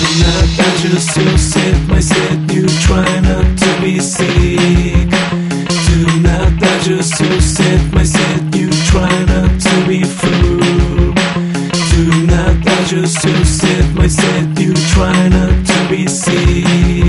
not that just so sit, my sit, you try not to be sick. Do not that just so sit, my sit, you try not to be fool. Do not that just so sit, my sit, you try not to be sick.